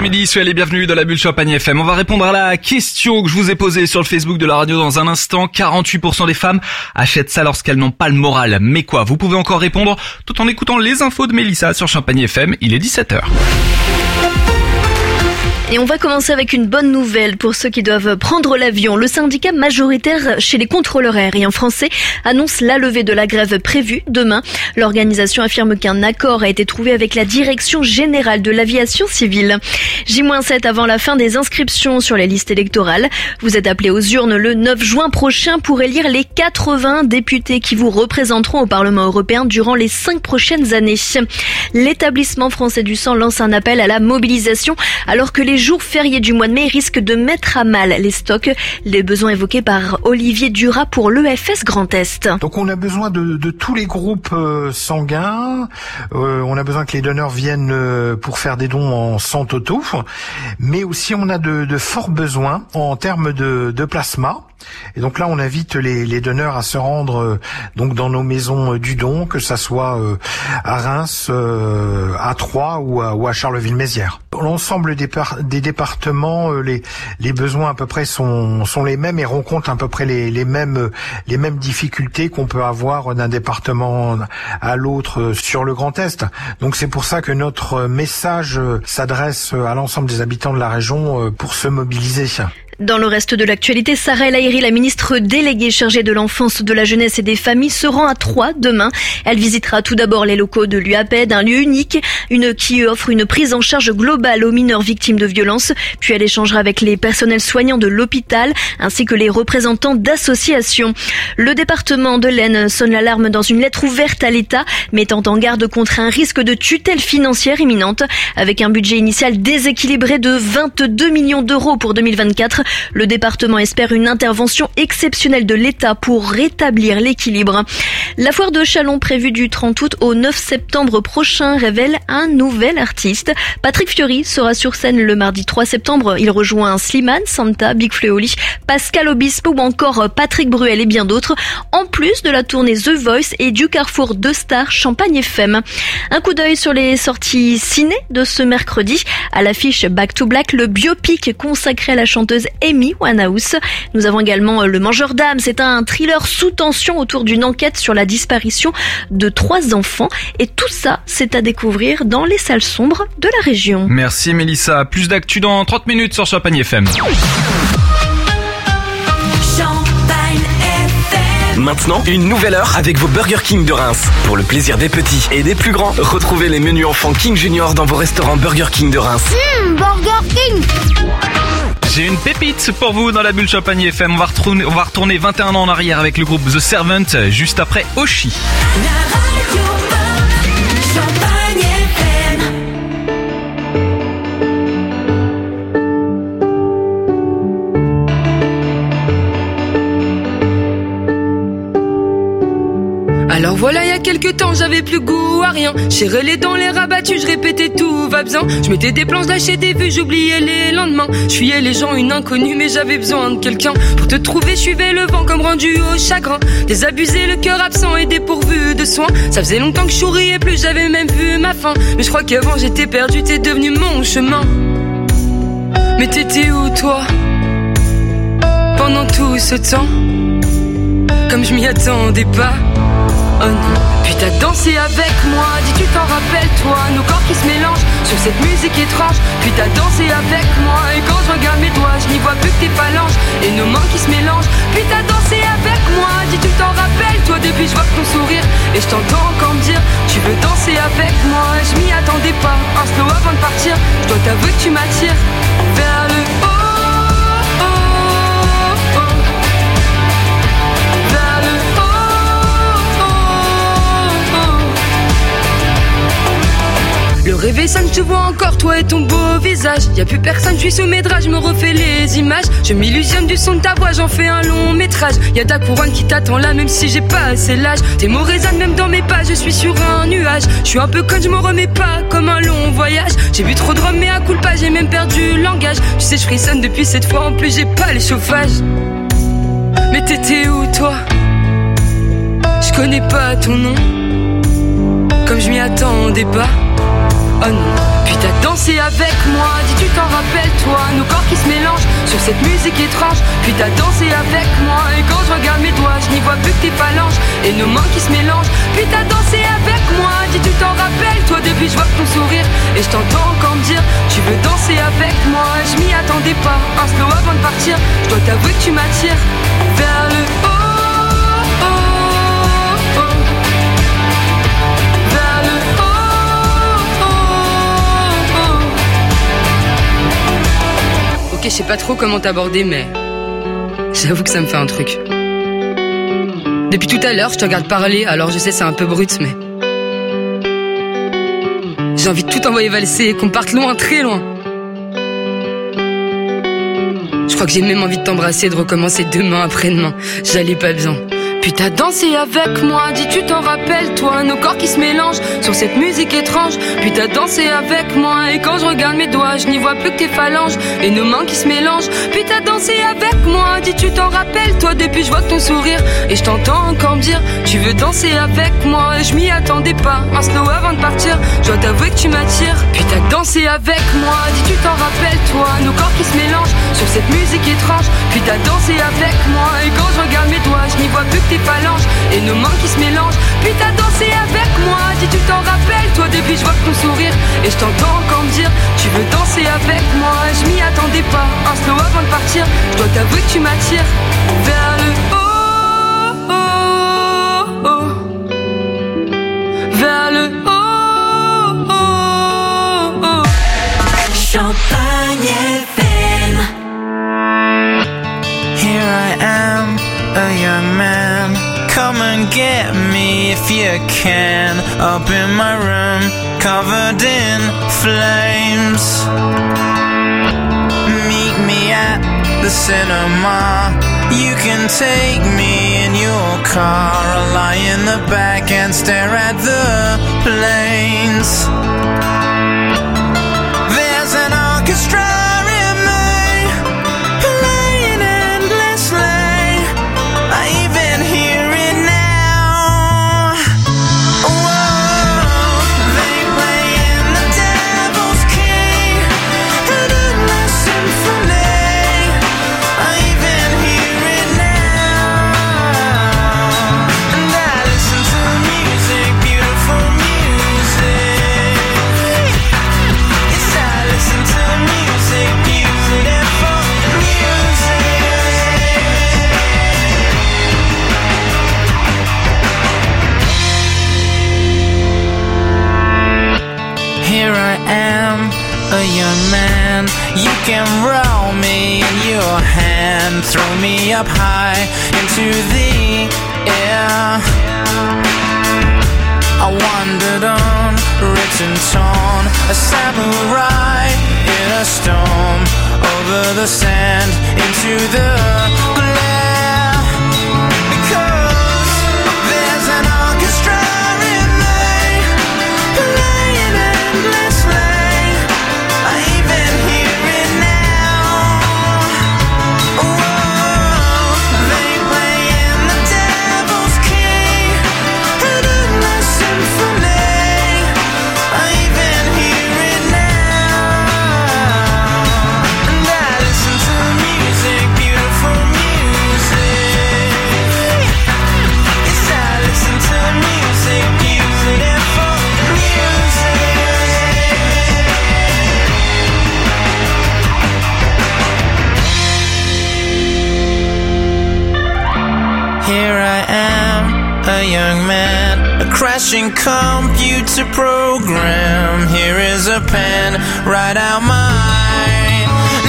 après-midi, soyez les bienvenus dans la bulle Champagne FM. On va répondre à la question que je vous ai posée sur le Facebook de la radio dans un instant. 48% des femmes achètent ça lorsqu'elles n'ont pas le moral. Mais quoi? Vous pouvez encore répondre tout en écoutant les infos de Mélissa sur Champagne FM. Il est 17h. Et on va commencer avec une bonne nouvelle pour ceux qui doivent prendre l'avion. Le syndicat majoritaire chez les contrôleurs aériens français annonce la levée de la grève prévue demain. L'organisation affirme qu'un accord a été trouvé avec la Direction générale de l'aviation civile. J-7 avant la fin des inscriptions sur les listes électorales. Vous êtes appelés aux urnes le 9 juin prochain pour élire les 80 députés qui vous représenteront au Parlement européen durant les 5 prochaines années. L'établissement français du sang lance un appel à la mobilisation alors que les jours fériés du mois de mai risquent de mettre à mal les stocks. Les besoins évoqués par Olivier Duras pour l'EFS Grand Est. Donc on a besoin de tous les groupes sanguins. On a besoin que les donneurs viennent pour faire des dons en sang totaux. Mais aussi on a de forts besoins en termes de plasma. Et donc là, on invite les donneurs à se rendre donc dans nos maisons du don, que ça soit à Reims, à Troyes ou à Charleville-Mézières. L'ensemble des départements, les besoins à peu près sont les mêmes et rencontrent à peu près les mêmes difficultés qu'on peut avoir d'un département à l'autre sur le Grand Est. Donc c'est pour ça que notre message s'adresse à l'ensemble des habitants de la région pour se mobiliser. Dans le reste de l'actualité, Sarah El Haïry, la ministre déléguée chargée de l'enfance, de la jeunesse et des familles, se rend à Troyes demain. Elle visitera tout d'abord les locaux de l'UAPED, un lieu unique, qui offre une prise en charge globale aux mineurs victimes de violences. Puis elle échangera avec les personnels soignants de l'hôpital, ainsi que les représentants d'associations. Le département de l'Aisne sonne l'alarme dans une lettre ouverte à l'État, mettant en garde contre un risque de tutelle financière imminente. Avec un budget initial déséquilibré de 22 millions d'euros pour 2024, le département espère une intervention exceptionnelle de l'État pour rétablir l'équilibre. La foire de Châlons prévue du 30 août au 9 septembre prochain révèle un nouvel artiste. Patrick Fiori sera sur scène le mardi 3 septembre. Il rejoint Slimane, Santa, Big Flo et Oli, Pascal Obispo ou encore Patrick Bruel et bien d'autres, en plus de la tournée The Voice et du Carrefour 2 Stars Champagne FM. Un coup d'œil sur les sorties ciné de ce mercredi. À l'affiche Back to Black, le biopic consacré à la chanteuse Amy Winehouse. Nous avons également Le Mangeur d'âme. C'est un thriller sous tension autour d'une enquête sur la disparition de 3 enfants. Et tout ça, c'est à découvrir dans les salles sombres de la région. Merci Mélissa. Plus d'actu dans 30 minutes sur Champagne FM. Maintenant, une nouvelle heure avec vos Burger King de Reims. Pour le plaisir des petits et des plus grands, retrouvez les menus enfants King Junior dans vos restaurants Burger King de Reims. Burger King. J'ai une pépite pour vous dans la bulle Champagne FM. On va retourner 21 ans en arrière avec le groupe The Servant, juste après Oshi. Alors voilà, il y a quelques temps, j'avais plus goût à rien. J'ai les dents, les rabattus, je répétais tout va bien. Je mettais des plans, je lâchais des vues, j'oubliais les lendemains. Je fuyais les gens, une inconnue, mais j'avais besoin de quelqu'un. Pour te trouver, je suivais le vent comme rendu au chagrin. Désabusé, le cœur absent et dépourvu de soins. Ça faisait longtemps que je souriais plus, j'avais même vu ma fin. Mais je crois qu'avant j'étais perdu, t'es devenu mon chemin. Mais t'étais où toi pendant tout ce temps? Comme je m'y attendais pas. Oh non. Puis t'as dansé avec moi, dis tu t'en rappelles toi, nos corps qui se mélangent sur cette musique étrange. Puis t'as dansé avec moi, et quand je regarde mes doigts, je n'y vois plus que tes phalanges et nos mains qui se mélangent. Puis t'as dansé avec moi, dis tu t'en rappelles toi, depuis je vois ton sourire et je t'entends encore me dire tu veux danser avec moi. Je m'y attendais pas, un slow avant de partir. Je dois t'avouer que tu m'attires vers le haut. Le réveil sonne, je te vois encore, toi et ton beau visage. Y'a plus personne, je suis sous mes draps, je me refais les images. Je m'illusionne du son de ta voix, j'en fais un long métrage. Y'a ta couronne qui t'attend là, même si j'ai pas assez l'âge. Tes mots résonnent même dans mes pas, je suis sur un nuage. Je suis un peu conne, je me remets pas, comme un long voyage. J'ai bu trop de rhum, mais à coup pas, j'ai même perdu le langage. Tu sais, je frissonne depuis cette fois, en plus j'ai pas le chauffage. Mais t'étais où toi? Je connais pas ton nom, comme je m'y attendais pas. Oh non, puis t'as dansé avec moi, dis tu t'en rappelles toi, nos corps qui se mélangent sur cette musique étrange. Puis t'as dansé avec moi, et quand je regarde mes doigts, je n'y vois plus que tes phalanges et nos mains qui se mélangent. Puis t'as dansé avec moi, dis tu t'en rappelles toi, depuis je vois ton sourire et je t'entends encore me dire tu veux danser avec moi. Je m'y attendais pas, un slow avant de partir, je dois t'avouer que tu m'attires vers le haut. Ok, je sais pas trop comment t'aborder, mais j'avoue que ça me fait un truc. Depuis tout à l'heure, je te regarde parler, alors je sais c'est un peu brut, mais j'ai envie de tout envoyer valser et qu'on parte loin, très loin. Je crois que j'ai même envie de t'embrasser et de recommencer demain après-demain. J'allais pas bien. Puis t'as dansé avec moi, dis tu t'en rappelles toi, nos corps qui se mélangent sur cette musique étrange. Puis t'as dansé avec moi et quand je regarde mes doigts, je n'y vois plus que tes phalanges et nos mains qui se mélangent. Puis t'as dansé avec moi, dis tu t'en rappelles toi, depuis je vois ton sourire et je t'entends encore me dire tu veux danser avec moi. Et je m'y attendais pas, un slow avant de partir, je dois t'avouer que tu m'attires. Puis t'as dansé avec moi, dis tu t'en rappelles toi, nos corps qui se mélangent sur cette musique étrange. Puis t'as dansé avec moi et quand je regarde mes doigts, je n'y vois plus que tes phalanges et nos mains qui se mélangent. Puis t'as dansé avec moi, dis tu t'en rappelles toi, depuis je vois ton sourire et je t'entends encore me dire tu veux danser avec moi. Je m'y attendais pas, un slow avant de partir, je dois t'avouer que tu m'attires vers le haut, oh, oh. Vers le haut, oh, oh. Champagne FM. Here I am, a young man. Come and get me if you can. Up in my room, covered in flames. Meet me at the cinema. You can take me in your car. I'll lie in the back and stare at the planes. There's an orchestra in me, playing endlessly. I even hear it now. Whoa, they play in the devil's key, an endless symphony. I even hear it now. And I listen to music, beautiful music. Yes, I listen to music, beautiful music. Here I am, a young man. You can roll me in your hand, throw me up high into the air. I wandered on, ripped and torn, a samurai in a storm, over the sand, into the glare. Because there's an orchestra in me, playing endlessly. I even hear it now. Whoa, they play in the devil's key, an endless symphony. I even hear it now. And I listen to music, beautiful music. Yes, I listen to music, beautiful music. Here I am, a young man, a crashing computer program. Here is a pen, write out my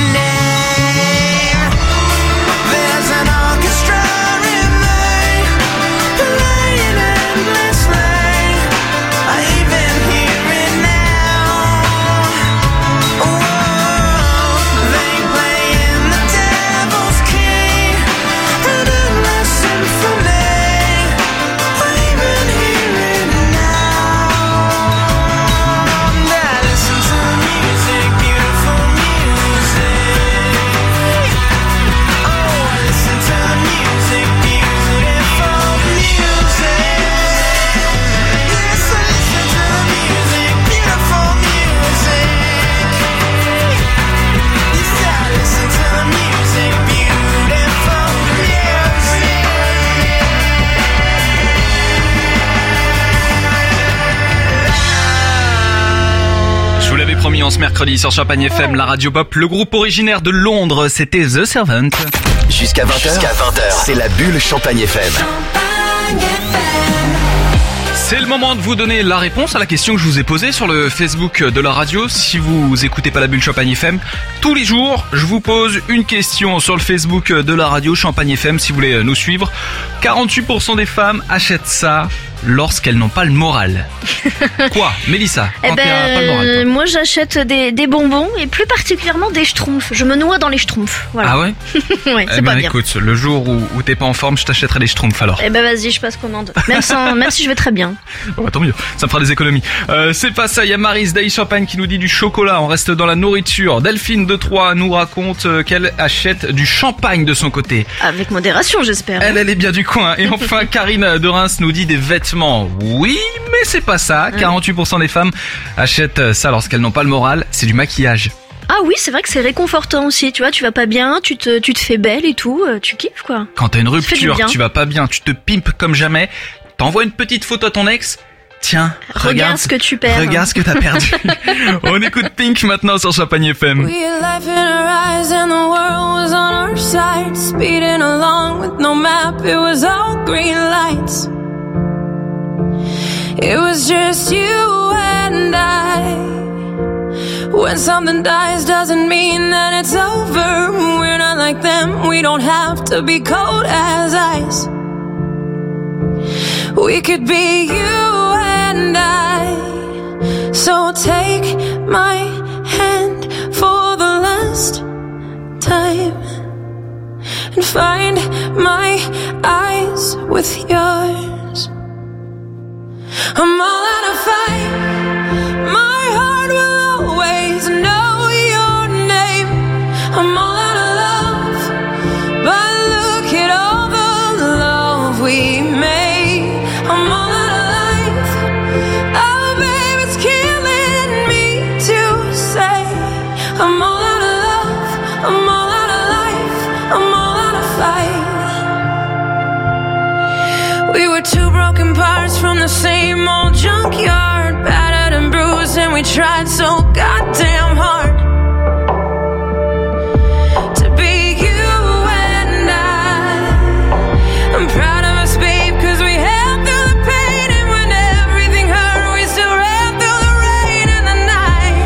name. There's an orchestra in me, playing endlessly. I even hear it now. Whoa, they play in the devil's key, an endless symphony. I even hear it now. And I listen to music, beautiful en ce mercredi sur Champagne FM, la radio pop. Le groupe originaire de Londres, c'était The Servant. Jusqu'à 20h, c'est la bulle Champagne FM. C'est le moment de vous donner la réponse à la question que je vous ai posée sur le Facebook de la radio. Si vous écoutez pas la bulle Champagne FM, tous les jours, je vous pose une question sur le Facebook de la radio Champagne FM. Si vous voulez nous suivre, 48% des femmes achètent ça lorsqu'elles n'ont pas le moral. Quoi, Mélissa, quand t'as pas le moral, toi? Moi j'achète des bonbons et plus particulièrement des schtroumpfs. Je me noie dans les schtroumpfs. Voilà. Ah ouais? Ouais, c'est pas bien. Écoute, le jour où t'es pas en forme, je t'achèterai des schtroumpfs alors. Eh ben vas-y, je passe commande. Même si je vais très bien. Bon, bah, tant mieux, ça me fera des économies. C'est pas ça, il y a Maryse d'Aïe Champagne qui nous dit du chocolat. On reste dans la nourriture. Delphine de Troyes nous raconte qu'elle achète du champagne de son côté. Avec modération, j'espère. Elle est bien du coin. Et enfin, Karine de Reims nous dit des vêtements. Oui, mais c'est pas ça. 48% des femmes achètent ça lorsqu'elles n'ont pas le moral. C'est du maquillage. Ah oui, c'est vrai que c'est réconfortant aussi. Tu vois, tu vas pas bien, tu te fais belle et tout. Tu kiffes quoi. Quand t'as une Ça fait du rupture, bien. tu vas pas bien, tu te pimpes comme jamais. T'envoies une petite photo à ton ex. Tiens, Regarde ce que tu perds. Regarde ce que t'as perdu. On écoute Pink maintenant sur Champagne FM. We had life in our eyes and the world was on our side. Speeding along with no map, it was all green lights. It was just you and I. When something dies doesn't mean that it's over. We're not like them, we don't have to be cold as ice. We could be you and I. So take my hand for the last time and find my eyes with yours. I'm all out of fight. My heart will always know your name. I'm all out of love, but look at all the love we made. I'm all out of life. Oh, babe, it's killing me to say. I'm all out of love. I'm all out of life. I'm all out of fight. We were two broken parts from the same old junkyard, battered and bruised, and we tried so goddamn hard to be you and I'm proud of us, babe, 'cause we held through the pain, and when everything hurt, we still ran through the rain and the night.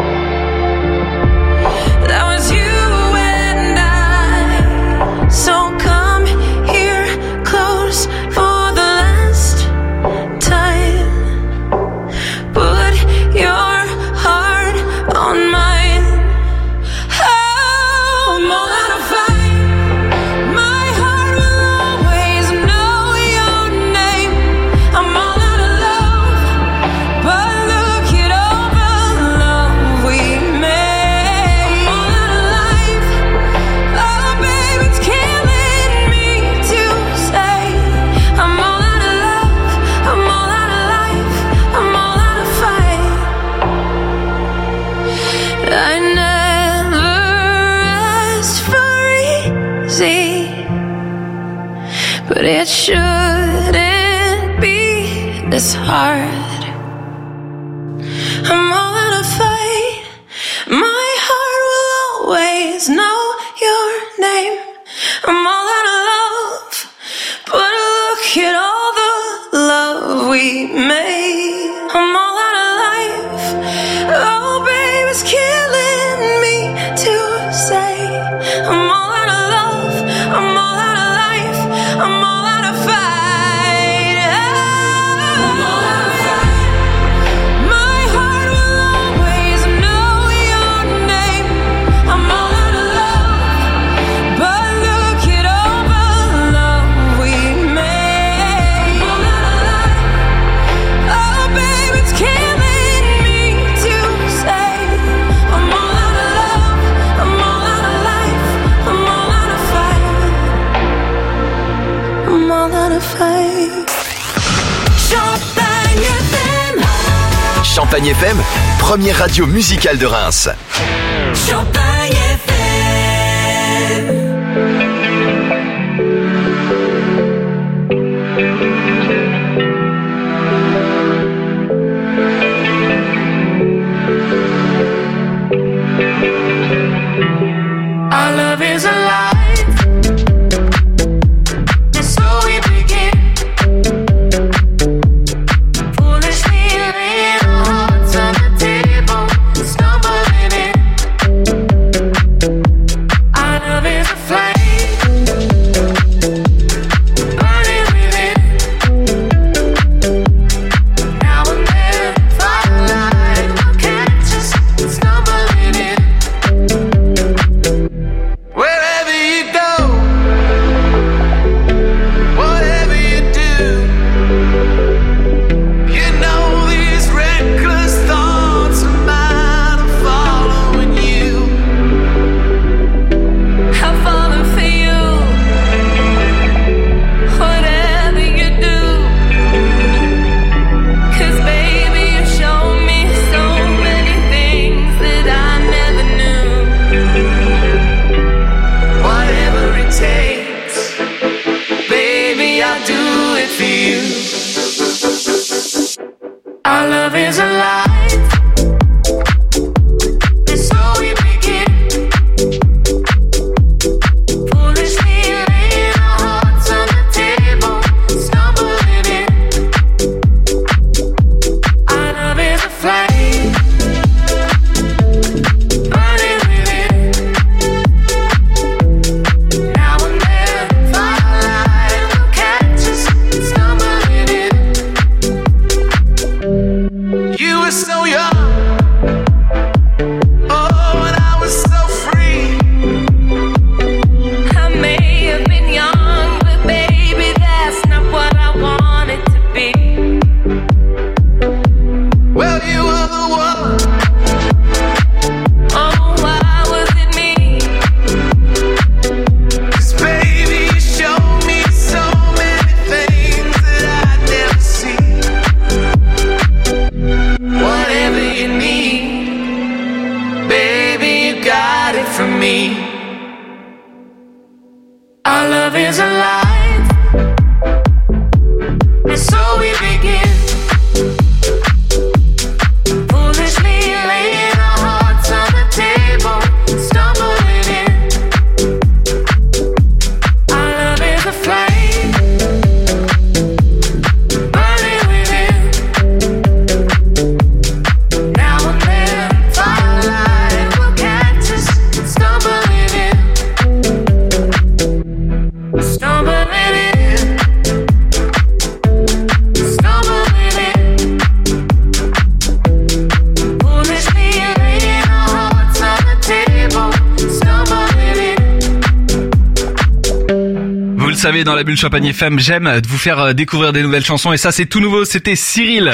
That was you and I. So come here close for the last time. Put your heart on mine. Oh, I'm all out of fight. My heart will always know your name. I'm all out of love, but look at all the love we made. I'm all out of life. Oh, babe, it's killing me to say. I'm all out of love. I'm all out of life. I'm all out of fight. I never asked for easy, but it shouldn't be this hard. I'm all out of fight. My heart will always know your name. I'm all out of love, but look at all the love we made. I'm all out of life. Oh, babe, it's killing me to say. I'm all out of love. I'm all out of life. I'm all out of fight. I'm all out of fight. My heart will always know your name. I'm all out of love, but look at all the love we made. I'm all out of life. Oh, babe, it's killing me to say. I'm all out of love. I'm all out of life. I'm all out of fight. I'm all out of fight. Champagne FM. Champagne FM, première radio musicale de Reims. Champagne FM. me. Our love is alive, and so we begin. Foolishly laying our hearts on the table, stumbling in. Our love is a flame, burning within. Now and then, firelight will catch us, stumbling in. Stumbling in, stumbling in. Foolishly laying our hearts on the table, stumbling in. Vous le savez, dans la bulle Champagne FM, j'aime vous faire découvrir des nouvelles chansons et ça c'est tout nouveau, c'était Cyril.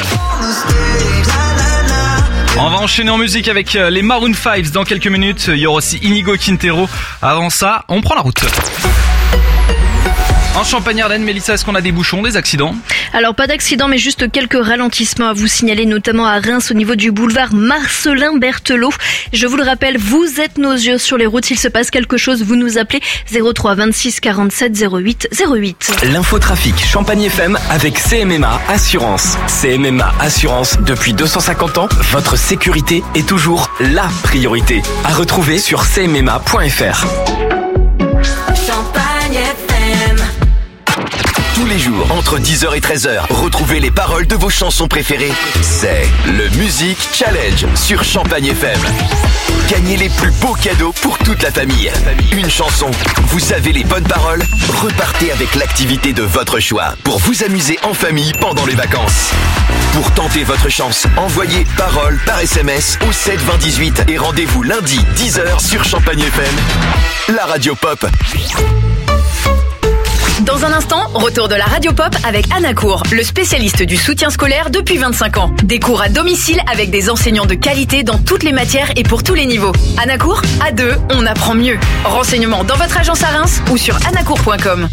On va enchaîner en musique avec les Maroon 5 dans quelques minutes, il y aura aussi Inigo Quintero. Avant ça, on prend la route. En Champagne-Ardenne, Mélissa, est-ce qu'on a des bouchons, des accidents ? Alors pas d'accident mais juste quelques ralentissements à vous signaler, notamment à Reims au niveau du boulevard Marcelin Berthelot. Je vous le rappelle, vous êtes nos yeux sur les routes, s'il se passe quelque chose, vous nous appelez 03 26 47 08 08. L'infotrafic Champagne FM avec CMMA Assurance. CMMA Assurance, depuis 250 ans, votre sécurité est toujours la priorité. À retrouver sur cmma.fr. Champagne FM. Tous les jours, entre 10h et 13h, retrouvez les paroles de vos chansons préférées. C'est le Music Challenge sur Champagne FM. Gagnez les plus beaux cadeaux pour toute la famille. Une chanson, vous savez les bonnes paroles, repartez avec l'activité de votre choix pour vous amuser en famille pendant les vacances. Pour tenter votre chance, envoyez paroles par SMS au 7 20 18 et rendez-vous lundi 10h sur Champagne FM, la radio pop. Dans un instant, retour de la radio pop avec Anacourt, le spécialiste du soutien scolaire depuis 25 ans. Des cours à domicile avec des enseignants de qualité dans toutes les matières et pour tous les niveaux. Anacourt, à deux, on apprend mieux. Renseignements dans votre agence à Reims ou sur anacourt.com.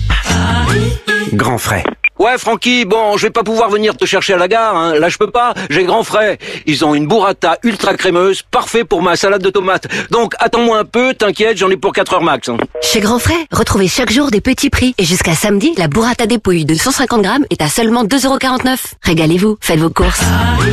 Grand frais. Ouais, Francky, bon, je vais pas pouvoir venir te chercher à la gare, hein. Là, je peux pas. J'ai grand frais. Ils ont une burrata ultra crémeuse, parfait pour ma salade de tomates. Donc, attends-moi un peu, t'inquiète, j'en ai pour 4 heures max. Hein. Chez Grand Frais, retrouvez chaque jour des petits prix. Et jusqu'à samedi, la burrata dépouille de 150 grammes est à seulement 2,49 €. Régalez-vous, faites vos courses.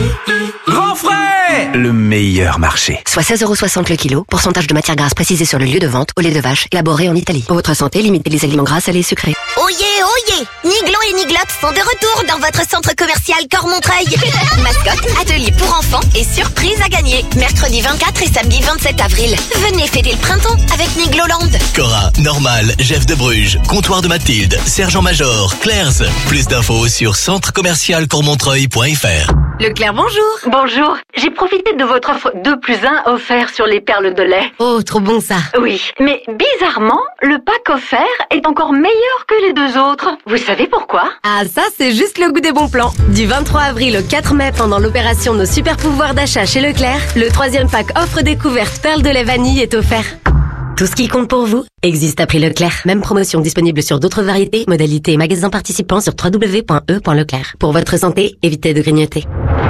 Grand frais! Le meilleur marché. Soit 16,60 € le kilo. Pourcentage de matière grasse précisé sur le lieu de vente. Au lait de vache, élaboré en Italie. Pour votre santé, limitez les aliments gras, salés et sucrés. Oyez, oyez! Niglo et Niglotte sont de retour dans votre centre commercial Cormontreuil. Mascotte, atelier pour enfants et surprise à gagner. Mercredi 24 et samedi 27 avril. Venez fêter le printemps avec Nigloland. Cora, Normal, Jeff de Bruges, Comptoir de Mathilde, Sergent-Major, Claire's. Plus d'infos sur centrecommercialcormontreuil.fr. Leclerc, bonjour. Bonjour. J'ai profité de votre offre 2+1 offert sur les perles de lait. Oh, trop bon ça. Oui, mais bizarrement, le pack offert est encore meilleur que les deux autres. Vous savez pourquoi? Ah, ça, c'est juste le goût des bons plans. Du 23 avril au 4 mai, pendant l'opération Nos super pouvoirs d'achat chez Leclerc, le 3e pack offre découverte perles de lait vanille est offert. Tout ce qui compte pour vous existe à prix Leclerc. Même promotion disponible sur d'autres variétés, modalités et magasins participants sur www.e.leclerc. Pour votre santé, évitez de grignoter.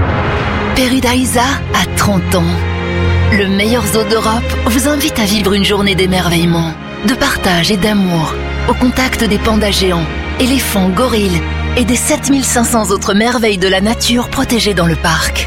Peridaisa a 30 ans. Le meilleur zoo d'Europe vous invite à vivre une journée d'émerveillement, de partage et d'amour, au contact des pandas géants, éléphants, gorilles et des 7500 autres merveilles de la nature protégées dans le parc.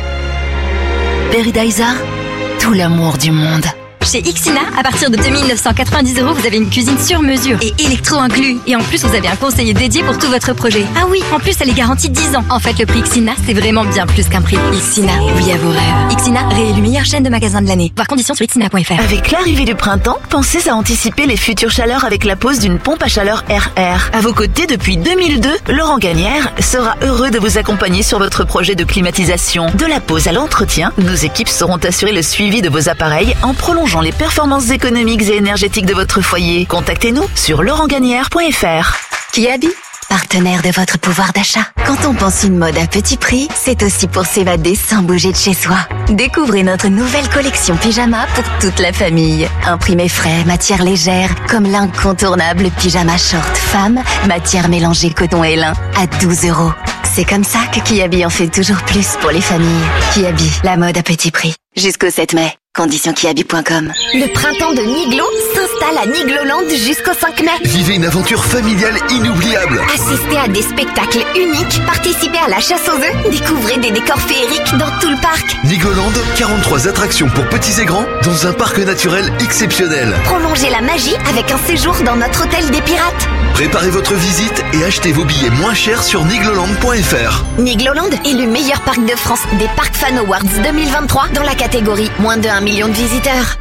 Peridaisa, tout l'amour du monde. Chez Ixina, à partir de 2 990 €, vous avez une cuisine sur mesure et électro inclus. Et en plus, vous avez un conseiller dédié pour tout votre projet. Ah oui, en plus, elle est garantie 10 ans. En fait, le prix Ixina, c'est vraiment bien plus qu'un prix. Ixina, oui à vos rêves. Ixina, réélu meilleure chaîne de magasins de l'année. Voir conditions sur ixina.fr. Avec l'arrivée du printemps, pensez à anticiper les futures chaleurs avec la pose d'une pompe à chaleur RR. À vos côtés depuis 2002, Laurent Gagnère sera heureux de vous accompagner sur votre projet de climatisation. De la pose à l'entretien, nos équipes sauront assurer le suivi de vos appareils en prolongeant les performances économiques et énergétiques de votre foyer. Contactez-nous sur laurentgagnère.fr. Kiabi, partenaire de votre pouvoir d'achat. Quand on pense une mode à petit prix, c'est aussi pour s'évader sans bouger de chez soi. Découvrez notre nouvelle collection pyjama pour toute la famille. Imprimé frais, matière légère, comme l'incontournable pyjama short femme, matière mélangée coton et lin, à 12 €. C'est comme ça que Kiabi en fait toujours plus pour les familles. Kiabi, la mode à petit prix. Jusqu'au 7 mai. Conditions-kiabi.com. Le printemps de Niglo s'installe à Nigloland jusqu'au 5 mai. Vivez une aventure familiale inoubliable. Assistez à des spectacles uniques, participez à la chasse aux œufs, découvrez des décors féeriques dans tout le parc. Nigloland, 43 attractions pour petits et grands dans un parc naturel exceptionnel. Prolongez la magie avec un séjour dans notre hôtel des pirates. Préparez votre visite et achetez vos billets moins chers sur nigloland.fr. Nigloland est le meilleur parc de France des Parc Fan Awards 2023 dans la catégorie moins de 1 million de visiteurs.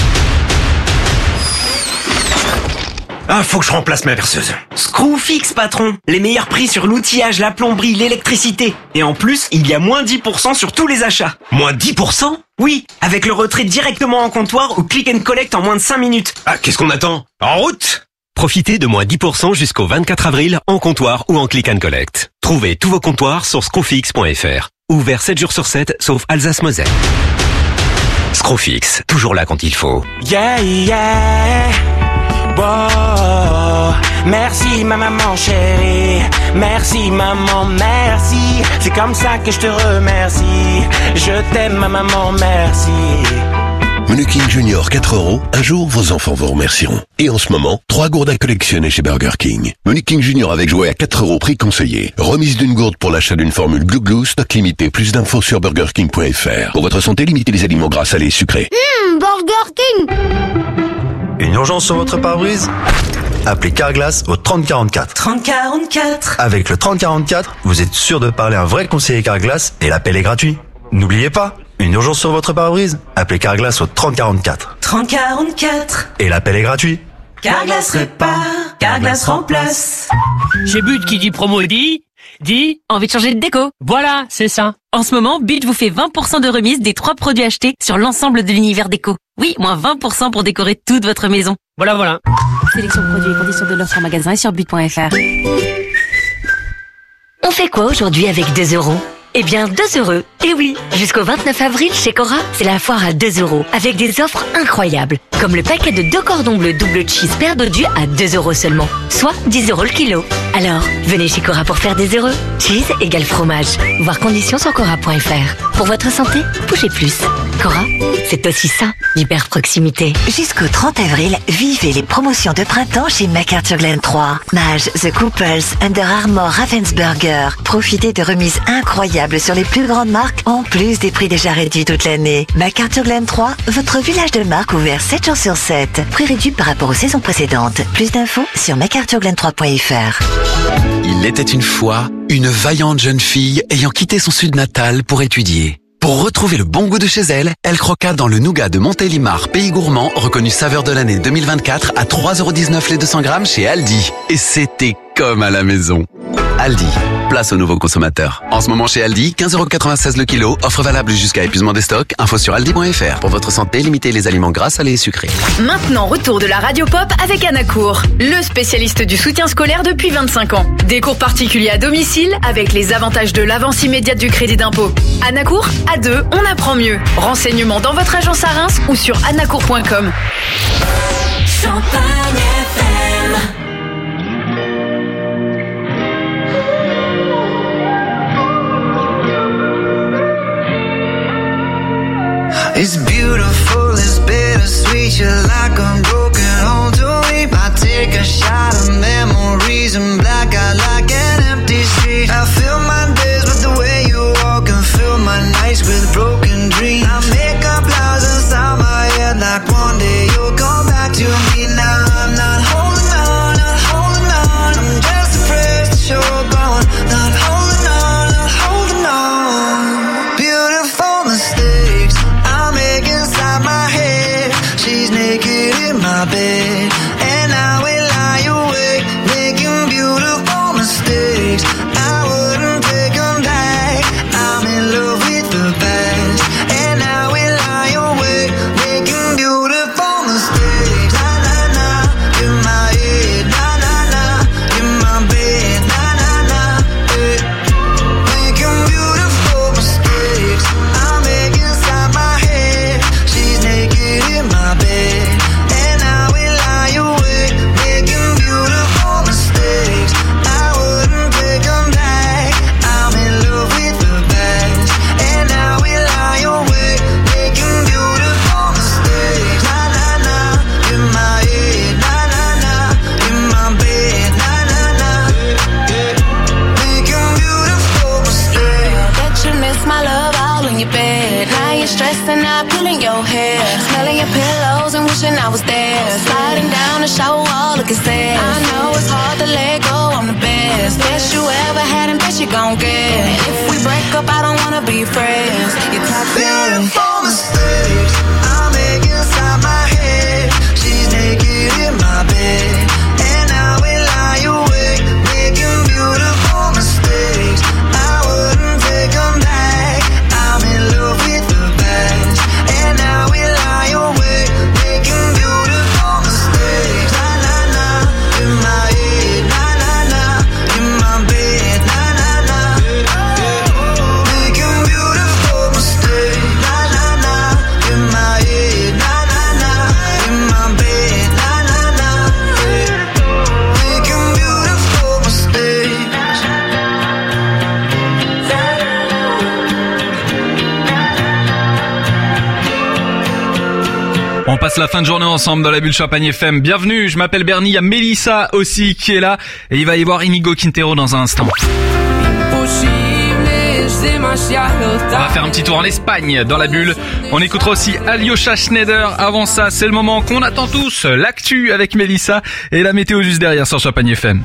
Ah, faut que je remplace ma perceuse. Screwfix, patron. Les meilleurs prix sur l'outillage, la plomberie, l'électricité. Et en plus, il y a moins 10% sur tous les achats. Moins 10%? Oui, avec le retrait directement en comptoir ou click and collect en moins de 5 minutes. Ah, qu'est-ce qu'on attend? En route! Profitez de moins 10% jusqu'au 24 avril en comptoir ou en click and collect. Trouvez tous vos comptoirs sur screwfix.fr. Ouvert 7 jours sur 7, sauf Alsace-Moselle. Screwfix, toujours là quand il faut. Yeah, yeah. Wow. Merci ma maman chérie. Merci maman, merci. C'est comme ça que je te remercie. Je t'aime ma maman, merci. Menu King Junior 4 €, un jour vos enfants vous remercieront. Et en ce moment, 3 gourdes à collectionner chez Burger King. Menu King Junior avec jouet à 4 € prix conseillé. Remise d'une gourde pour l'achat d'une formule Glou Glou, stock limité. Plus d'infos sur burgerking.fr. Pour votre santé, limitez les aliments gras, salés et sucrés. Burger King. Une urgence sur votre pare-brise? Appelez Carglass au 3044. 3044. Avec le 3044, vous êtes sûr de parler à un vrai conseiller Carglass et l'appel est gratuit. N'oubliez pas, une urgence sur votre pare-brise? Appelez Carglass au 3044. 3044. Et l'appel est gratuit. Carglass répare, Carglass remplace. Chez But qui dit promo dit envie de changer de déco. Voilà, c'est ça. En ce moment, But vous fait 20% de remise des 3 produits achetés sur l'ensemble de l'univers déco. Oui, moins 20% pour décorer toute votre maison. Voilà. Sélection produits et conditions de l'offre en magasin et sur but.fr. On fait quoi aujourd'hui avec 2 €? Eh bien, 2 €. Et oui, jusqu'au 29 avril chez Cora, c'est la foire à 2 € avec des offres incroyables. Comme le paquet de 2 cordons bleus double cheese paire dodu à 2 € seulement, soit 10 € le kilo. Alors, venez chez Cora pour faire des heureux. Cheese égale fromage. Voir conditions sur cora.fr. Pour votre santé, bougez plus. Cora, c'est aussi ça, l'hyper proximité. Jusqu'au 30 avril, vivez les promotions de printemps chez MacArthur Glen 3. Mage, The Couples, Under Armour, Ravensburger. Profitez de remises incroyables sur les plus grandes marques, en plus des prix déjà réduits toute l'année. MacArthur Glen 3, votre village de marque ouvert 7 jours sur 7. Prix réduit par rapport aux saisons précédentes. Plus d'infos sur macarthurglen3.fr. Il était une fois une vaillante jeune fille ayant quitté son sud natal pour étudier. Pour retrouver le bon goût de chez elle, elle croqua dans le nougat de Montélimar, pays gourmand, reconnu saveur de l'année 2024 à 3,19 € les 200 grammes chez Aldi. Et c'était comme à la maison. Aldi, place aux nouveaux consommateurs. En ce moment chez Aldi, 15,96 € le kilo, offre valable jusqu'à épuisement des stocks, info sur aldi.fr. Pour votre santé, limitez les aliments gras, salés et sucrés. Maintenant, retour de la Radio Pop avec Anacour, le spécialiste du soutien scolaire depuis 25 ans. Des cours particuliers à domicile avec les avantages de l'avance immédiate du crédit d'impôt. Anacour, à 2, on apprend mieux. Renseignements dans votre agence à Reims ou sur anacour.com. Champagne FM. It's beautiful, it's bittersweet. You're like a broken home to me. I take a shot of memories and black out like an empty street. I fill my days with the way you walk and fill my nights with broken dreams. I make up lies inside my head like one day you'll come back to me. Now I'm not holding on, not holding on. I'm just afraid that you're gone. Not holding on, not holding on. Beautiful mistakes inside my head. She's naked in my bed, and I will lie awake, making beautiful mistakes. I wouldn't take them back. I'm in love with the past, and I will lie awake, making beautiful mistakes. Na na na, in my head. Na na na, in my bed. Na na na, hey. Making beautiful mistakes. I make inside my head. She's naked in my bed, and I will lie wishing I was there. Sliding down the shower wall, looking sad. I know it's hard to let go, I'm the best. Best you ever had and best you gon' get. And if we break up, I don't wanna be friends. You're top Beautiful mistakes I make inside my head. She's naked in my bed, and I will lie awake, making beautiful mistakes. I wouldn't take them back. I'm in love with the past, and I will lie awake, making beautiful mistakes. Na na na, in my head, na na na, in my bed, na na na, making beautiful mistakes. Na na na, in my head, na na na, in my bed, na na na, making beautiful mistakes. On passe la fin de journée ensemble dans la bulle Champagne FM. Bienvenue, je m'appelle Bernie, il y a Mélissa aussi qui est là et il va y avoir Inigo Quintero dans un instant. On va faire un petit tour en Espagne dans la bulle. On écoutera aussi Alyosha Schneider. Avant ça, c'est le moment qu'on attend tous, l'actu avec Mélissa et la météo juste derrière sur Champagne FM.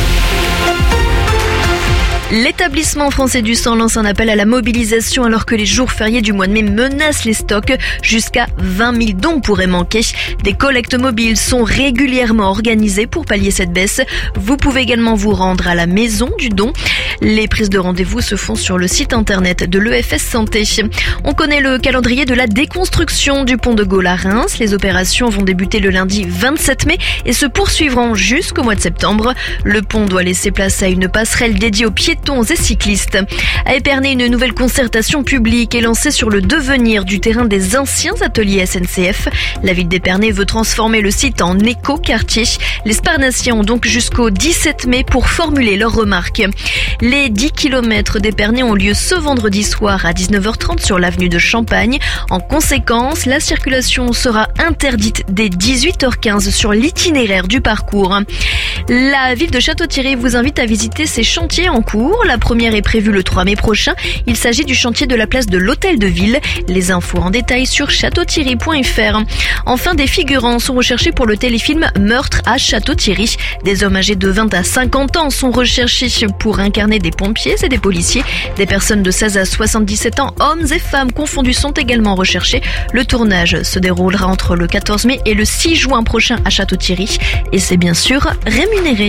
L'établissement français du sang lance un appel à la mobilisation alors que les jours fériés du mois de mai menacent les stocks. Jusqu'à 20 000 dons pourraient manquer. Des collectes mobiles sont régulièrement organisées pour pallier cette baisse. Vous pouvez également vous rendre à la maison du don. Les prises de rendez-vous se font sur le site internet de l'EFS Santé. On connaît le calendrier de la déconstruction du pont de Gaulle à Reims. Les opérations vont débuter le lundi 27 mai et se poursuivront jusqu'au mois de septembre. Le pont doit laisser place à une passerelle dédiée aux piétons et cyclistes. À Épernay, une nouvelle concertation publique est lancée sur le devenir du terrain des anciens ateliers SNCF. La ville d'Épernay veut transformer le site en éco-quartier. Les Sparnassiens ont donc jusqu'au 17 mai pour formuler leurs remarques. Les 10 km d'Épernay ont lieu ce vendredi soir à 19h30 sur l'avenue de Champagne. En conséquence, la circulation sera interdite dès 18h15 sur l'itinéraire du parcours. La ville de Château-Thierry vous invite à visiter ses chantiers en cours. La première est prévue le 3 mai prochain. Il s'agit du chantier de la place de l'Hôtel de Ville. Les infos en détail sur châteauthierry.fr. Enfin, des figurants sont recherchés pour le téléfilm Meurtre à Château-Thierry. Des hommes âgés de 20 à 50 ans sont recherchés pour incarner des pompiers et des policiers. Des personnes de 16 à 77 ans, hommes et femmes confondus, sont également recherchés. Le tournage se déroulera entre le 14 mai et le 6 juin prochain à Château-Thierry. Et c'est bien sûr rémunéré.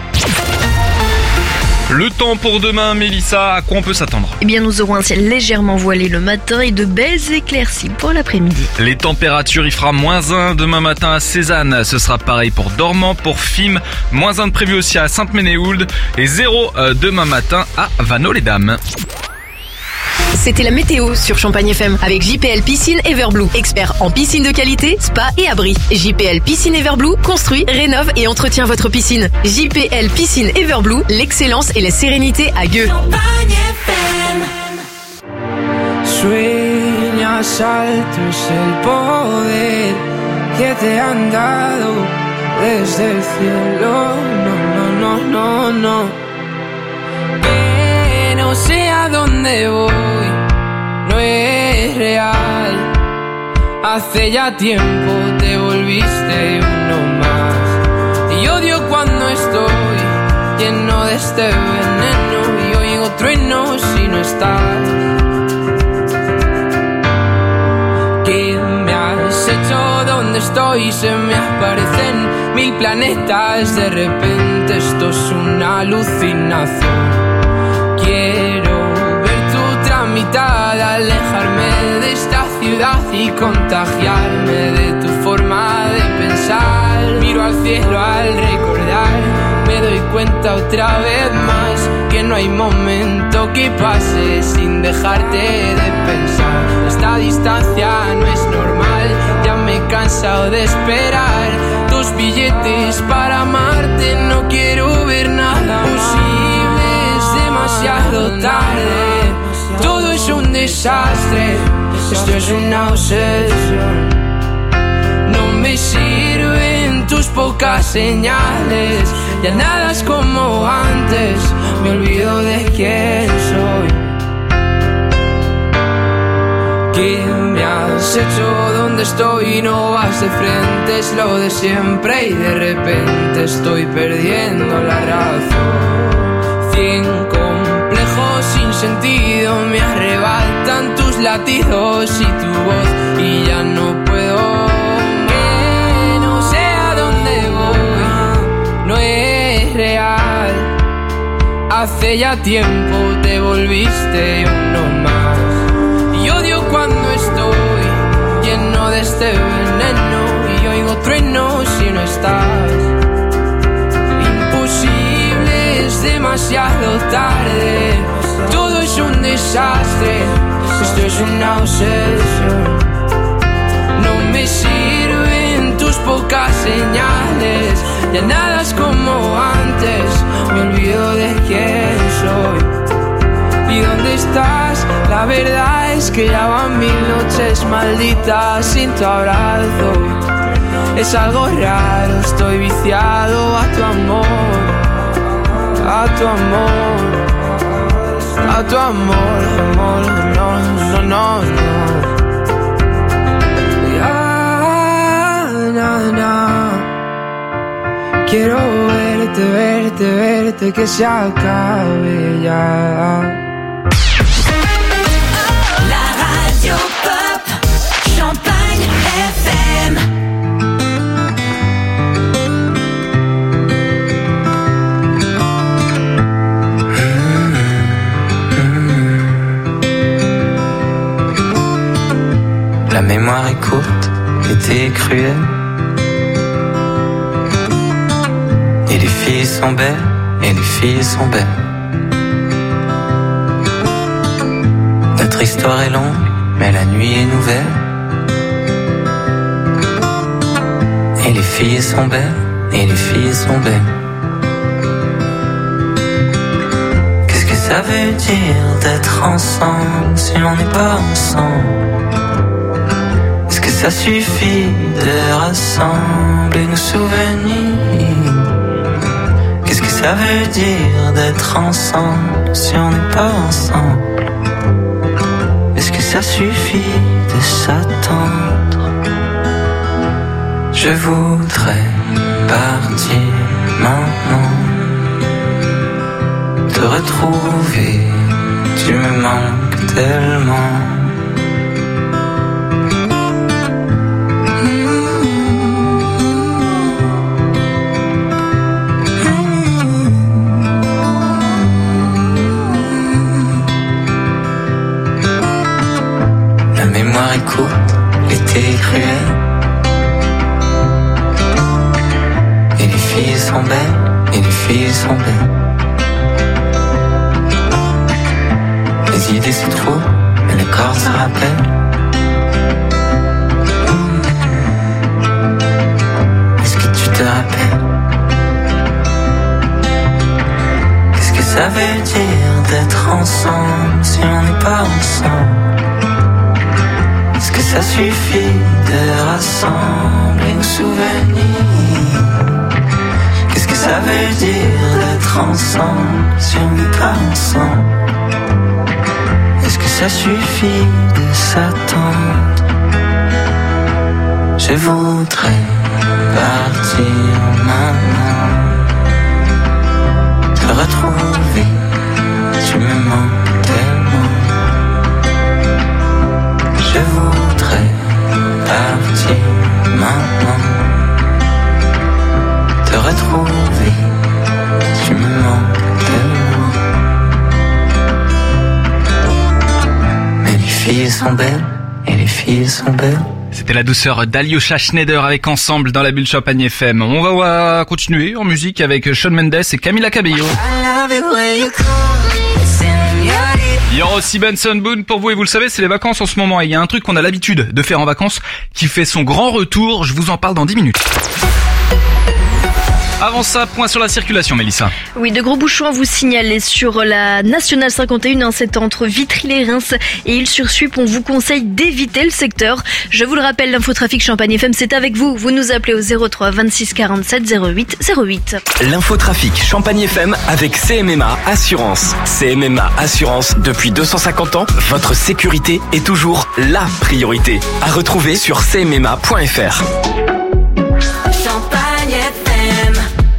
Le temps pour demain, Mélissa, à quoi on peut s'attendre? Eh bien, nous aurons un ciel légèrement voilé le matin et de belles éclaircies pour l'après-midi. Les températures, il fera -1 demain matin à Cézanne. Ce sera pareil pour Dormans, pour Fismes. -1 de prévu aussi à Sainte-Ménéhould et 0 demain matin à Vanneau-les-Dames. C'était la météo sur Champagne FM avec JPL Piscine Everblue, expert en piscine de qualité, spa et abri. JPL Piscine Everblue construit, rénove et entretient votre piscine. JPL Piscine Everblue, l'excellence et la sérénité à Gueux. Sueñas alto es el poder que te han dado desde el cielo. No, no, no, no, no. Que no sé a dónde voy, no es real. Hace ya tiempo te volviste uno más. Y odio cuando estoy lleno de este veneno y oigo truenos si no estás. ¿Qué me has hecho? ¿Dónde estoy? Se me aparecen 1000 planetas. De repente esto es una alucinación. Quiero ver tu tramitada, alejarme de esta ciudad y contagiarme de tu forma de pensar. Miro al cielo al recordar, me doy cuenta otra vez más que no hay momento que pase sin dejarte de pensar. Esta distancia no es normal, ya me he cansado de esperar tus billetes para amarte. No quiero ver nada posible, es demasiado tarde. Todo es un desastre, esto es una obsesión. No me sirven tus pocas señales, ya nada es como antes, me olvido de quién soy. ¿Qué me has hecho donde estoy, no vas de frente, es lo de siempre y de repente estoy perdiendo la razón. 100 complejos sin sentido me arrebatan tus latidos y tu voz y ya no puedo, que no sé a dónde voy, no es real. Hace ya tiempo te volviste uno más. Y odio cuando estoy lleno de este veneno y oigo truenos si no estás. Imposible, es demasiado tarde, todo es un desastre, esto es una obsesión. No me sirven tus pocas señales, ya nada es como antes, me olvido de quién soy. ¿Y dónde estás? La verdad es que ya van 1000 noches malditas sin tu abrazo. Es algo raro, estoy viciado a tu amor, a tu amor, a tu amor, amor, no, no, no, no. Ya, na, na. Quiero verte, verte, verte, que se acabe ya. Champagne FM. La mémoire est courte, l'été est cruel. Et les filles sont belles, et les filles sont belles. Notre histoire est longue, mais la nuit est nouvelle. Et les filles sont belles, et les filles sont belles. Qu'est-ce que ça veut dire d'être ensemble si on n'est pas ensemble? Est-ce que ça suffit de rassembler nos souvenirs? Qu'est-ce que ça veut dire d'être ensemble si on n'est pas ensemble? Est-ce que ça suffit de s'attendre? Je voudrais partir maintenant, te retrouver, tu me manques tellement. La mémoire est courte, l'été est cruel. Et les filles sont belles, et les filles sont belles. Les idées se trouvent, mais le corps se rappelle. Est-ce que tu te rappelles? Qu'est-ce que ça veut dire d'être ensemble si on n'est pas ensemble? Est-ce que ça suffit de rassembler nos souvenirs? Qu'est-ce que ça veut dire d'être ensemble si on n'est pas ensemble? Est-ce que ça suffit de s'attendre? Je voudrais partir maintenant, te retrouver, tu me manques tellement. Je voudrais partir maintenant, te retrouver, tu me manques tellement. Mais les filles sont belles, et les filles sont belles. C'était la douceur d'Alyosha Schneider avec Ensemble dans la bulle Champagne FM. On va continuer en musique avec Shawn Mendes et Camila Cabello. Il y aura aussi Benson Boone pour vous et vous le savez, c'est les vacances en ce moment et il y a un truc qu'on a l'habitude de faire en vacances qui fait son grand retour. Je vous en parle dans 10 minutes. Avant ça, point sur la circulation, Mélissa. Oui, de gros bouchons à vous signaler sur la Nationale 51, c'est entre Vitry et Reims et il sursuit. On vous conseille d'éviter le secteur. Je vous le rappelle, l'infotrafic Champagne FM, c'est avec vous. Vous nous appelez au 03 26 47 08 08. L'infotrafic Champagne FM avec CMMA Assurance. CMMA Assurance, depuis 250 ans, votre sécurité est toujours la priorité. À retrouver sur cmma.fr. Champagne FM.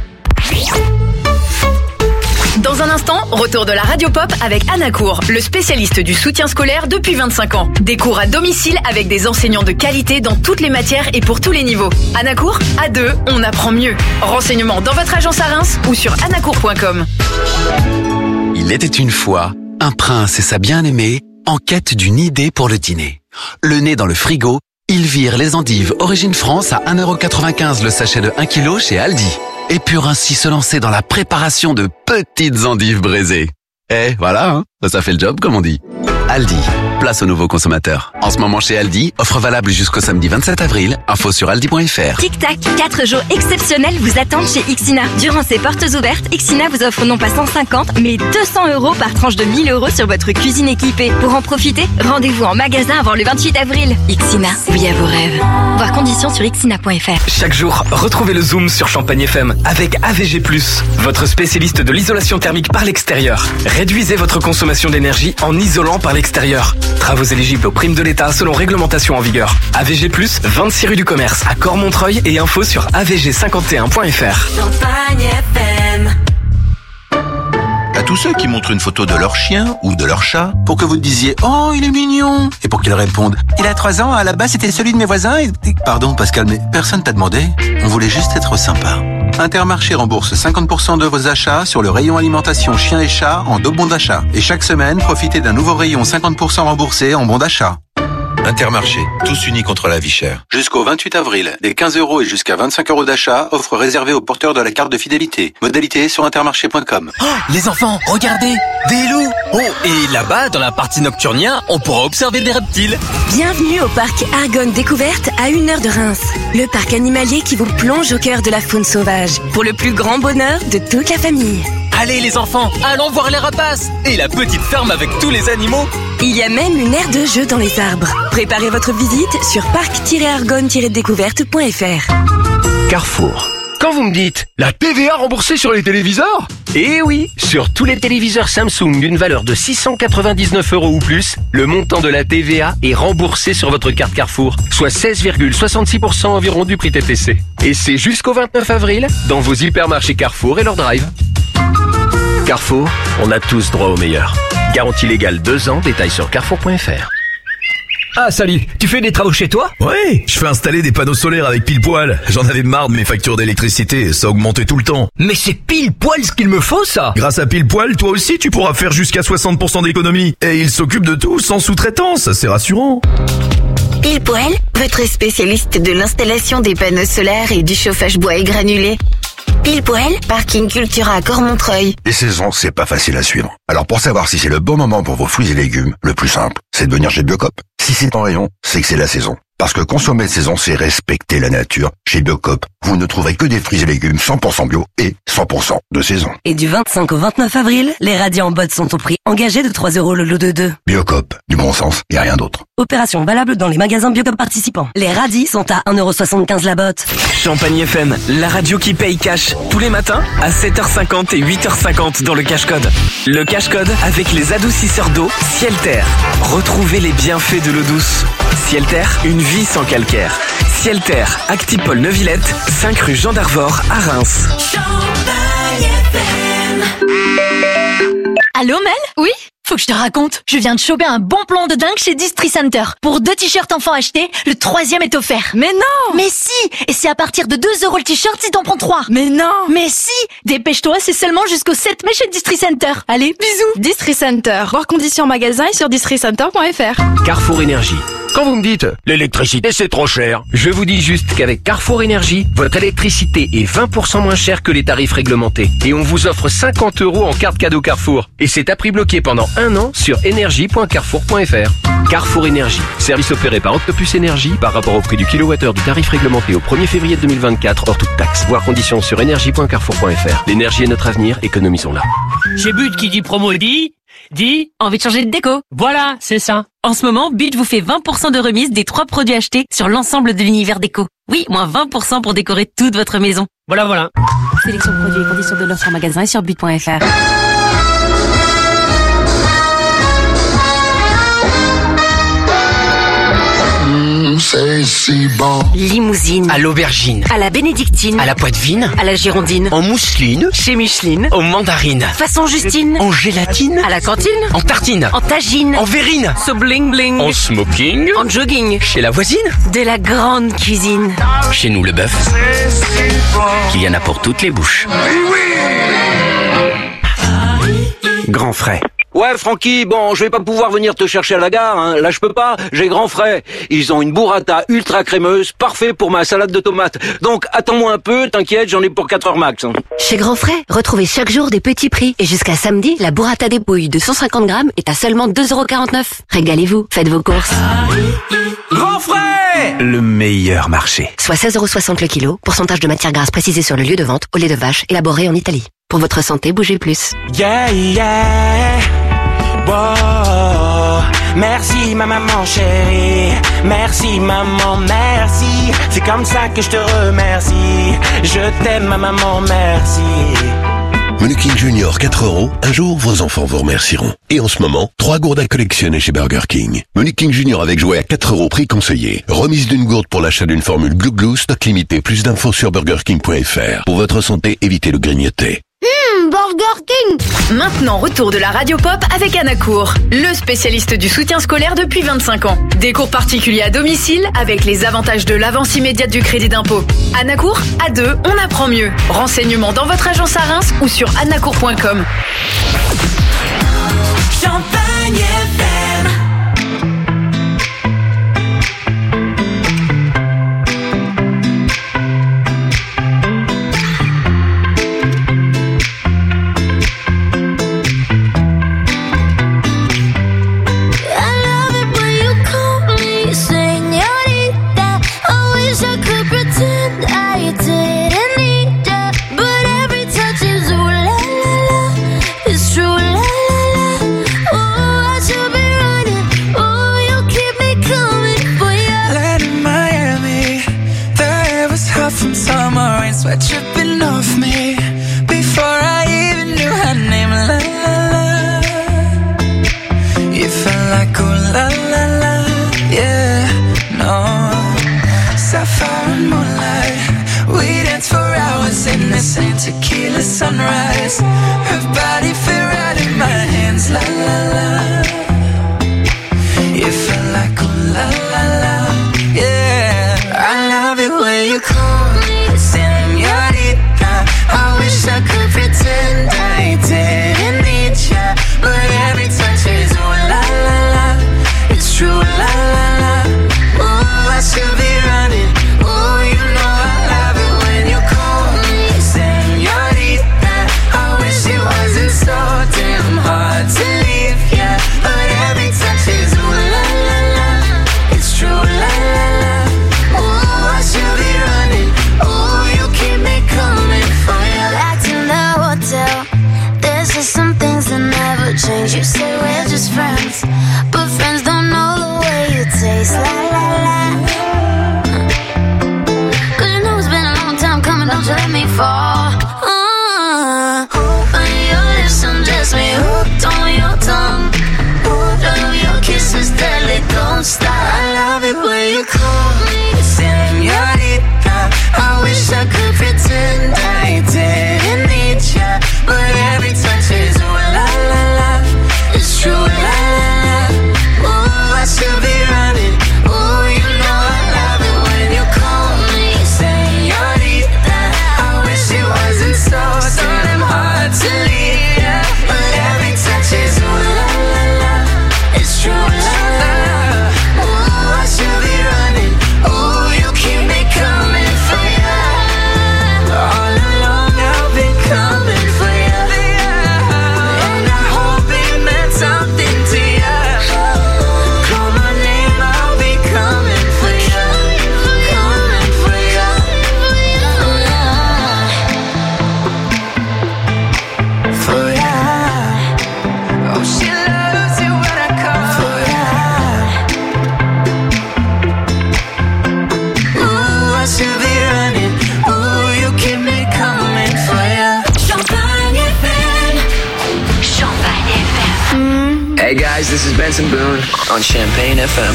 Dans un instant, retour de la Radio Pop avec Anacour, le spécialiste du soutien scolaire depuis 25 ans. Des cours à domicile avec des enseignants de qualité dans toutes les matières et pour tous les niveaux. Anacour, à 2, on apprend mieux. Renseignements dans votre agence à Reims ou sur anacour.com. Il était une fois un prince et sa bien-aimée en quête d'une idée pour le dîner. Le nez dans le frigo, ils virent les endives Origine France à 1,95€ le sachet de 1 kg chez Aldi. Et purent ainsi se lancer dans la préparation de petites endives braisées. Eh, voilà, hein, ça fait le job, comme on dit. Aldi, place aux nouveaux consommateurs. En ce moment chez Aldi, offre valable jusqu'au samedi 27 avril. Info sur aldi.fr. Tic-tac, 4 jours exceptionnels vous attendent chez Ixina. Durant ces portes ouvertes, Ixina vous offre non pas 150, mais 200€ par tranche de 1000€ sur votre cuisine équipée. Pour en profiter, rendez-vous en magasin avant le 28 avril. Ixina, oui à vos rêves. Voir conditions sur ixina.fr. Chaque jour, retrouvez le Zoom sur Champagne FM avec AVG+, votre spécialiste de l'isolation thermique par l'extérieur. Réduisez votre consommation d'énergie en isolant par l'extérieur. Travaux éligibles aux primes de l'État selon réglementation en vigueur. AVG+, 26 rue du Commerce à Cormontreuil et info sur avg51.fr. Champagne FM. À tous ceux qui montrent une photo de leur chien ou de leur chat pour que vous disiez « Oh, il est mignon !» et pour qu'ils répondent « Il a 3 ans, à la base c'était celui de mes voisins et... » Pardon Pascal, mais personne t'a demandé. On voulait juste être sympa. Intermarché rembourse 50% de vos achats sur le rayon alimentation chien et chat en 2 bons d'achat. Et chaque semaine, profitez d'un nouveau rayon 50% remboursé en bons d'achat. Intermarché, tous unis contre la vie chère. Jusqu'au 28 avril, des 15€ et jusqu'à 25€ d'achat, offre réservée aux porteurs de la carte de fidélité. Modalité sur intermarché.com. Oh, les enfants, regardez, des loups. Oh, et là-bas, dans la partie Nocturnia, on pourra observer des reptiles. Bienvenue au parc Argonne Découverte à 1 heure de Reims. Le parc animalier qui vous plonge au cœur de la faune sauvage. Pour le plus grand bonheur de toute la famille. Allez les enfants, allons voir les rapaces et la petite ferme avec tous les animaux. Il y a même une aire de jeu dans les arbres. Préparez votre visite sur parc-argonne-découverte.fr. Carrefour. Quand vous me dites la TVA remboursée sur les téléviseurs? Eh oui, sur tous les téléviseurs Samsung d'une valeur de 699€ ou plus, le montant de la TVA est remboursé sur votre carte Carrefour, soit 16,66% environ du prix TTC. Et c'est jusqu'au 29 avril dans vos hypermarchés Carrefour et leur drive. Carrefour, on a tous droit au meilleur. Garantie légale 2 ans, détails sur carrefour.fr. Ah salut, tu fais des travaux chez toi? Ouais, je fais installer des panneaux solaires avec pile poil. J'en avais marre de mes factures d'électricité, ça augmentait tout le temps. Mais c'est pile poil ce qu'il me faut ça. Grâce à pile poil, toi aussi tu pourras faire jusqu'à 60% d'économie. Et il s'occupe de tout sans sous-traitance, c'est rassurant. Pile poil, votre spécialiste de l'installation des panneaux solaires et du chauffage bois et granulé. Pile poil, parking Cultura à Cormontreuil. Les saisons, c'est pas facile à suivre. Alors pour savoir si c'est le bon moment pour vos fruits et légumes, le plus simple, c'est de venir chez Biocop. Si c'est en rayon, c'est que c'est la saison. Parce que consommer de saison, c'est respecter la nature. Chez Biocop, vous ne trouverez que des fruits et légumes 100% bio et 100% de saison. Et du 25 au 29 avril, les radis en botte sont au prix engagé de 3€ le lot de 2. Biocop, du bon sens et rien d'autre. Opération valable dans les magasins Biocop participants. Les radis sont à 1,75€ la botte. Champagne FM, la radio qui paye cash. Tous les matins, à 7h50 et 8h50 dans le Cash Code. Le Cash Code avec les adoucisseurs d'eau Ciel-Terre. Retrouvez les bienfaits de l'eau douce. Ciel-Terre, une vie sans calcaire. Ciel-Terre, Actipol Neuvillette, 5 rue Jean d'Arvor à Reims. Allô Mel? Oui? Faut que je te raconte. Je viens de choper un bon plan de dingue chez Distri Center. Pour 2 t-shirts enfants achetés, le 3e est offert. Mais non! Mais si! Et c'est à partir de 2€ le t-shirt si t'en prends 3. Mais non! Mais si! Dépêche-toi, c'est seulement jusqu'au 7 mai chez Distri Center. Allez, bisous! Distri Center. Voir conditions magasin et sur districenter.fr. Carrefour Énergie. Quand vous me dites l'électricité c'est trop cher, je vous dis juste qu'avec Carrefour Énergie, votre électricité est 20% moins chère que les tarifs réglementés. Et on vous offre 50€ en carte cadeau Carrefour. Et c'est à prix bloqué pendant 1 an sur énergie.carrefour.fr. Carrefour Énergie, service opéré par Octopus Énergie par rapport au prix du kilowattheure du tarif réglementé au 1er février 2024 hors toute taxe. Voir conditions sur énergie.carrefour.fr. L'énergie est notre avenir, économisons-la. Chez But qui dit promo dit envie de changer de déco. Voilà, c'est ça. En ce moment, But vous fait 20% de remise des 3 produits achetés sur l'ensemble de l'univers déco. Oui, moins 20% pour décorer toute votre maison. Voilà. Sélection de produits et conditions de l'offre en magasin et sur but.fr. Limousine. À l'aubergine. À la bénédictine. À la poitevine. À la girondine. En mousseline. Chez Micheline. Aux mandarines. Façon Justine. En gélatine. À la cantine. En tartine. En tagine. En verrine. So bling bling. En smoking. En jogging. Chez la voisine. De la grande cuisine. Chez nous, le bœuf. Il y en a pour toutes les bouches. Grand frais. Ouais, Francky, bon, je vais pas pouvoir venir te chercher à la gare, hein. Là, je peux pas, j'ai grand frais. Ils ont une burrata ultra crémeuse, parfait pour ma salade de tomates. Donc, attends-moi un peu, t'inquiète, j'en ai pour 4 heures max. Hein. Chez Grand Frais, retrouvez chaque jour des petits prix. Et jusqu'à samedi, la burrata des pouilles de 150 grammes est à seulement 2,49 €. Régalez-vous, faites vos courses. Grand frais! Le meilleur marché. Soit 16,60 € le kilo, pourcentage de matière grasse précisé sur le lieu de vente, au lait de vache, élaboré en Italie. Pour votre santé, bougez plus. Yeah, wow. Merci ma maman chérie, merci maman, merci. C'est comme ça que je te remercie. Je t'aime ma maman, merci. Menu King Junior 4 €, un jour vos enfants vous remercieront. Et en ce moment, 3 gourdes à collectionner chez Burger King. Menu King Junior avec jouet à 4 € prix conseillé. Remise d'une gourde pour l'achat d'une formule Glou Glou, stock limité. Plus d'infos sur burgerking.fr. Pour votre santé, évitez le grignoter. Burger King. Maintenant, retour de la radio pop avec Anacour, le spécialiste du soutien scolaire depuis 25 ans. Des cours particuliers à domicile avec les avantages de l'avance immédiate du crédit d'impôt. Anacour, à 2, on apprend mieux. Renseignements dans votre agence à Reims ou sur anacour.com. Champagne FM. Sweat dripping off me before I even knew her name. La la la. You felt like oh la la la. Yeah, no. Sapphire and moonlight, we danced for hours in the same tequila sunrise. Her body fit right in my hands. La la la. You felt like oh la la la. Yeah, I love it when you call me. I wish I could pretend I didn't need ya, but every touch is ooh la la la. It's true la la la. Ooh, I should be running. Ooh, you know I love it when you call me señorita. I wish it wasn't so damn hard to leave ya, but every touch is ooh la la la. It's true la la la. Ooh, I should be running. Ooh, Hey guys, this is Benson Boone on Champagne FM.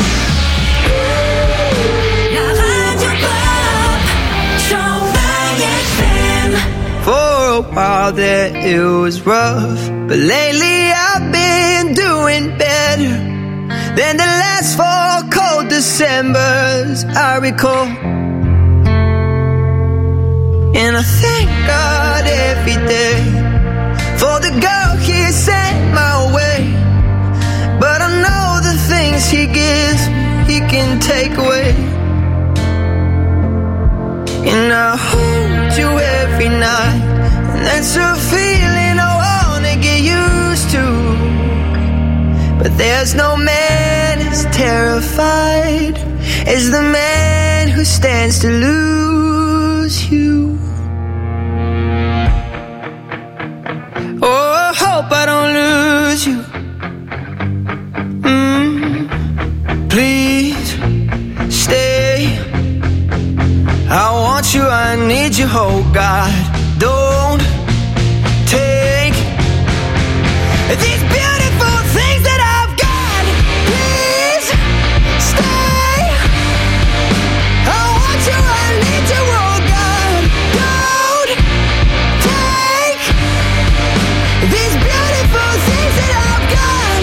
For a while there it was rough, but lately I've been doing better than the last 4 cold Decembers I recall. And I thank God every day for the girl He sent my way. But I know the things He gives me, He can take away. And I hold you every night, and that's a feeling I wanna get used to. But there's no man as terrified as the man who stands to lose you. Oh, I hope I don't lose you. Please stay. I want you, I need you, oh God. Don't take these beautiful things that I've got. Please stay. I want you, I need you, oh God. Don't take these beautiful things that I've got.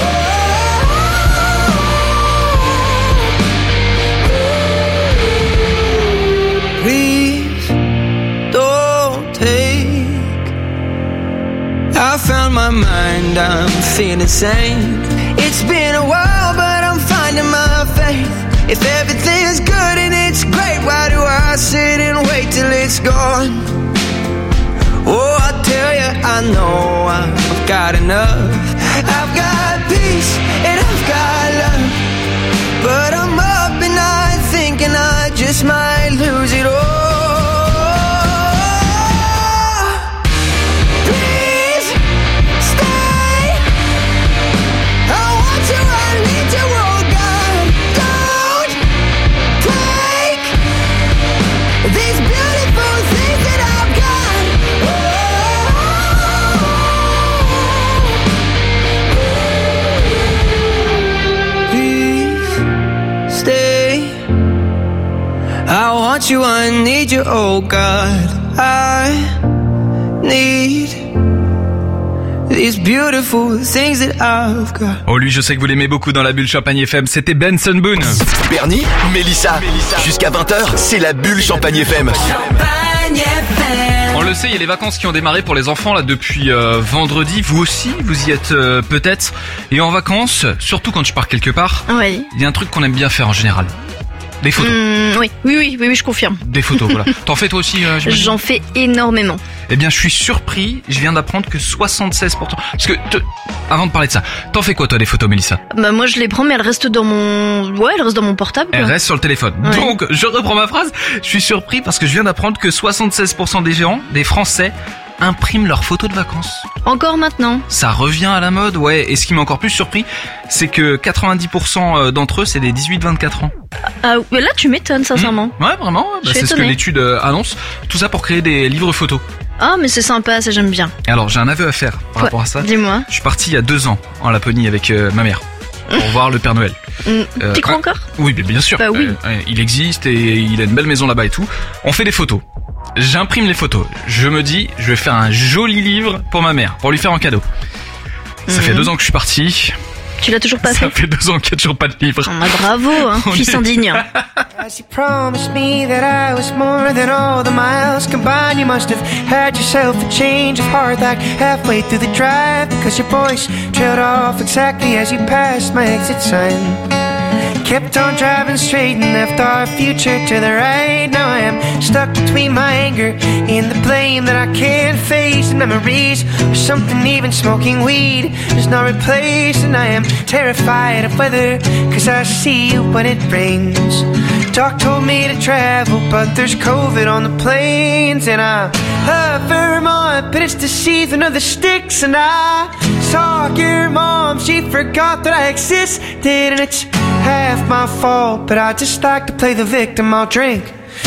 Please don't take. I found my mind, I'm feeling sane. It's been a while, but I'm finding my faith. If everything's good and it's great, why do I sit and wait till it's gone? Oh, I tell you, I know I've got enough. I've got peace and I've got love, but I'm up at night thinking I just might lose it all. Please stay. I want you, I need you, oh God. Don't take these beautiful things that I've got. Please stay. I want you, I need you, oh God. I need these beautiful things that I've got. Oh lui, je sais que vous l'aimez beaucoup dans la bulle Champagne FM, c'était Benson Boone. Bernie, Mélissa, jusqu'à 20h, c'est la bulle Champagne FM. On le sait, il y a les vacances qui ont démarré pour les enfants là depuis vendredi. Vous aussi, vous y êtes peut-être. Et en vacances, surtout quand je pars quelque part, Oui. il y a un truc qu'on aime bien faire en général. Des photos. Oui, je confirme. Des photos, voilà. T'en fais toi aussi, j'imagine ? J'en fais énormément. Eh bien, je suis surpris. Je viens d'apprendre que 76%. Parce que, avant de parler de ça, t'en fais quoi toi des photos, Mélissa ? Bah moi je les prends, mais elles restent dans mon, portable. Elle Quoi. reste sur le téléphone. Ouais. Donc, je reprends ma phrase. Je suis surpris parce que je viens d'apprendre que 76% des géants, des Français, impriment leurs photos de vacances. Encore maintenant. Ça revient à la mode, ouais. Et ce qui m'a encore plus surpris, c'est que 90% d'entre eux, c'est des 18-24 ans. Ah, là tu m'étonnes sincèrement. Ouais, vraiment. Je suis c'est ce que étonnée. l'étude annonce. Tout ça pour créer des livres photos. Ah mais c'est sympa, ça j'aime bien. Alors, j'ai un aveu à faire par rapport à ça. Dis-moi. Je suis parti il y a 2 ans en Laponie avec ma mère pour voir le Père Noël. T'y crois encore ? Oui, bien sûr. Bah oui. Il existe et il a une belle maison là-bas et tout. On fait des photos. J'imprime les photos. Je me dis, je vais faire un joli livre pour ma mère, pour lui faire en cadeau. Ça fait 2 ans que je suis parti. Tu l'as toujours pas Ça fait ? fait 2 ans qu'il n'y a toujours pas de livre. Bravo, fils indigne. As you promised me that I was more than all the miles combined, you must have had yourself a change of heart like halfway through the drive, because your voice trailed off exactly as you passed my exit sign. Kept on driving straight and left our future to the right. Now I am stuck between my anger and the blame that I can't face, and memories or something even smoking weed does not replace. And I am terrified of weather, cause I see you when it rains. Doc told me to travel, but there's COVID on the planes. And I love Vermont, but it's the season of the sticks. And I saw your mom, she forgot that I existed. And it's half my fault, but I just like to play the victim. I'll drink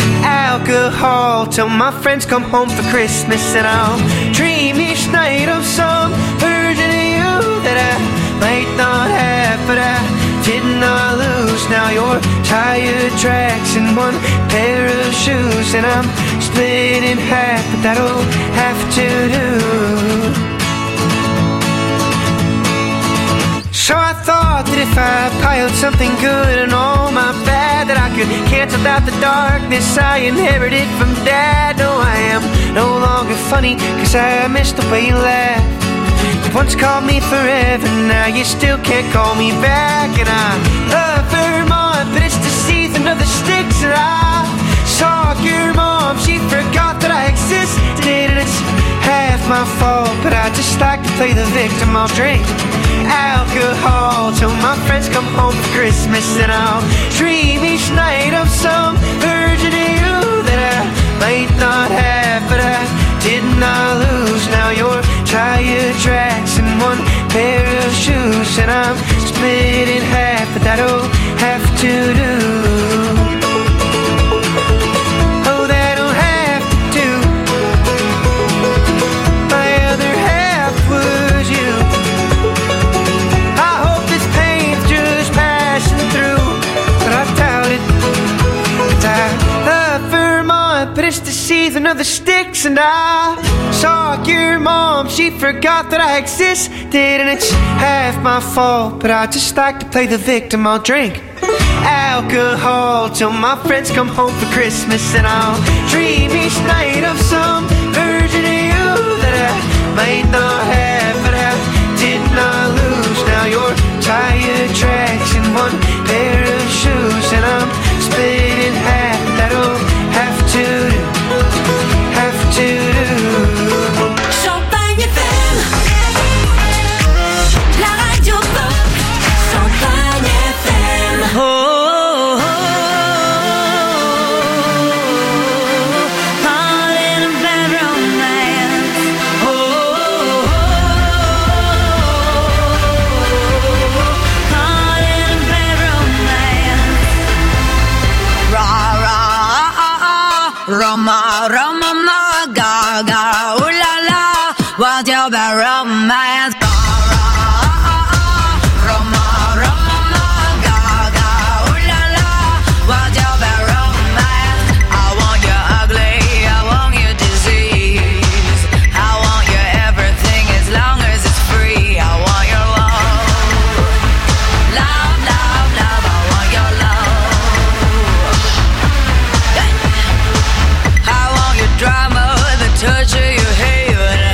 alcohol till my friends come home for Christmas. And I'll dream each night of some version of you that I might not have, but I did not lose. Now your tire tracks in one pair of shoes, and I'm split in half, but that'll have to do. So I thought that if I piled something good and all my bad, that I could cancel out the darkness I inherited from Dad. No, I am no longer funny, cause I missed the way you laughed. You once called me forever, now you still can't call me back. And I love Vermont, but it's the season of the sticks. And I saw your mom, she forgot that I existed. And it's half my fault, but I just like to play the victim. I'll drink alcohol till my friends come home for Christmas, and I'll dream each night of some version of you that I might not have, but I did not lose. Now your tire tracks in one pair of shoes, and I'm split in half, but that'll have to do. Oh, that'll have to do. My other half was you. But it's the season of the sticks, and I saw your mom, she forgot that I existed. And it's half my fault, but I just like to play the victim. I'll drink alcohol till my friends come home for Christmas, and I'll dream each night of some version of you that I might not have, but I did not lose. Now your tire tracks in one pair of shoes, and I'm split in half, that'll have to do, have to do. Champagne FM, la radio pop. Champagne FM. Oh, oh, oh, all in a bad romance. Oh, oh, oh, all in a bad romance. Rah, rah, Roma, Roma, ma, ga, ga, ooh la la, what's your bad romance? Roma, Roma, ma, ga, ga, ooh la la, what's your bad romance? I want you ugly, I want you disease, I want you everything as long as it's free. I want your love, love, love, love, I want your love. I want your drama, the touch of your hair, and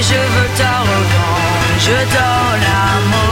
je veux ta revanche, je dors la mort.